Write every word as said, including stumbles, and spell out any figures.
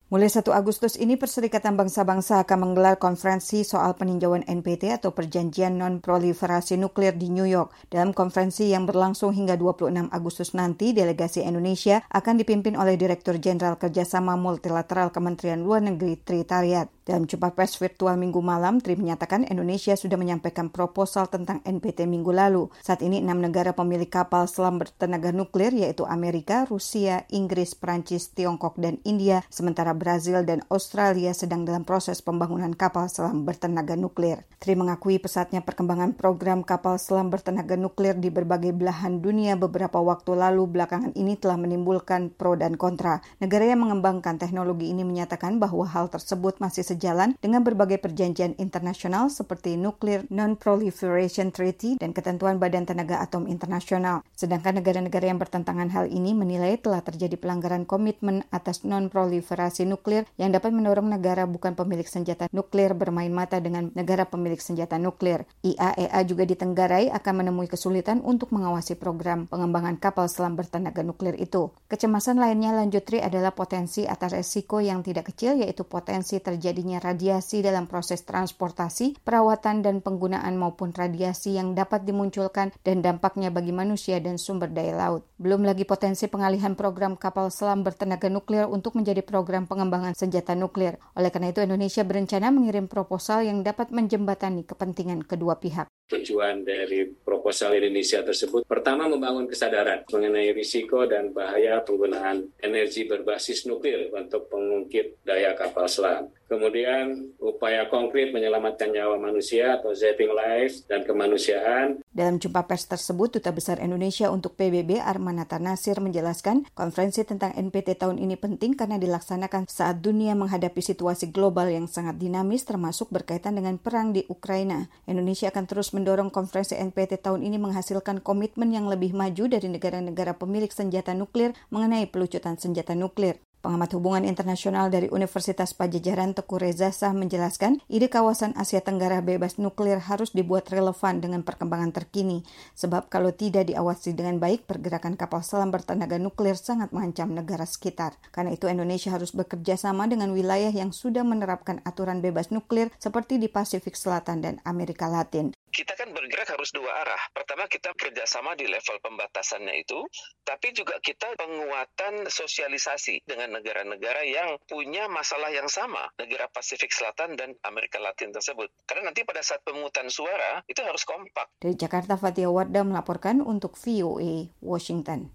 Mulai satu Agustus ini, Perserikatan Bangsa-Bangsa akan menggelar konferensi soal peninjauan N P T atau Perjanjian Non-Proliferasi Nuklir di New York. Dalam konferensi yang berlangsung hingga dua puluh enam Agustus nanti, delegasi Indonesia akan dipimpin oleh Direktur Jenderal Kerjasama Multilateral Kementerian Luar Negeri Tri Tariat. Dalam jumpa pers virtual minggu malam, Tri menyatakan Indonesia sudah menyampaikan proposal tentang N P T minggu lalu. Saat ini enam negara pemilik kapal selam bertenaga nuklir yaitu Amerika, Rusia, Inggris, Prancis, Tiongkok, dan India, sementara Brazil dan Australia sedang dalam proses pembangunan kapal selam bertenaga nuklir. Tri mengakui pesatnya perkembangan program kapal selam bertenaga nuklir di berbagai belahan dunia beberapa waktu lalu belakangan ini telah menimbulkan pro dan kontra. Negara yang mengembangkan teknologi ini menyatakan bahwa hal tersebut masih sejalan dengan berbagai perjanjian internasional seperti Nuclear Non-Proliferation Treaty dan ketentuan Badan Tenaga Atom Internasional. Sedangkan negara-negara yang bertentangan hal ini menilai telah terjadi pelanggaran komitmen atas non-proliferasi nuklir yang dapat mendorong negara bukan pemilik senjata nuklir bermain mata dengan negara pemilik senjata nuklir. I A E A juga ditenggarai akan menemui kesulitan untuk mengawasi program pengembangan kapal selam bertenaga nuklir itu. Kecemasan lainnya, lanjut Tri, adalah potensi atas resiko yang tidak kecil, yaitu potensi terjadinya radiasi dalam proses transportasi, perawatan, dan penggunaan maupun radiasi yang dapat dimunculkan dan dampaknya bagi manusia dan sumber daya laut. Belum lagi potensi pengalihan program kapal selam bertenaga nuklir untuk menjadi program pengembangan senjata nuklir. Oleh karena itu, Indonesia berencana mengirim proposal yang dapat menjembatani kepentingan kedua pihak. Tujuan dari proposal Indonesia tersebut, pertama, membangun kesadaran mengenai risiko dan bahaya penggunaan energi berbasis nuklir untuk pengungkit daya kapal selam. Kemudian, upaya konkret menyelamatkan nyawa manusia atau saving lives dan kemanusiaan. Dalam jumpa pers tersebut, Duta Besar Indonesia untuk P B B Armanata Nasir menjelaskan konferensi tentang N P T tahun ini penting karena dilaksanakan saat dunia menghadapi situasi global yang sangat dinamis termasuk berkaitan dengan perang di Ukraina. Indonesia akan terus mendorong konferensi N P T tahun ini menghasilkan komitmen yang lebih maju dari negara-negara pemilik senjata nuklir mengenai pelucutan senjata nuklir. Pengamat hubungan internasional dari Universitas Padjadjaran Teguh Reza Shah menjelaskan, ide kawasan Asia Tenggara bebas nuklir harus dibuat relevan dengan perkembangan terkini, sebab kalau tidak diawasi dengan baik, pergerakan kapal selam bertenaga nuklir sangat mengancam negara sekitar. Karena itu Indonesia harus bekerja sama dengan wilayah yang sudah menerapkan aturan bebas nuklir seperti di Pasifik Selatan dan Amerika Latin. Kita kan bergerak harus dua arah. Pertama, kita kerjasama di level pembatasannya itu, tapi juga kita penguatan sosialisasi dengan negara-negara yang punya masalah yang sama, negara Pasifik Selatan dan Amerika Latin tersebut. Karena nanti pada saat pemungutan suara, itu harus kompak. Dari Jakarta, Fatia Wardah melaporkan untuk V O A Washington.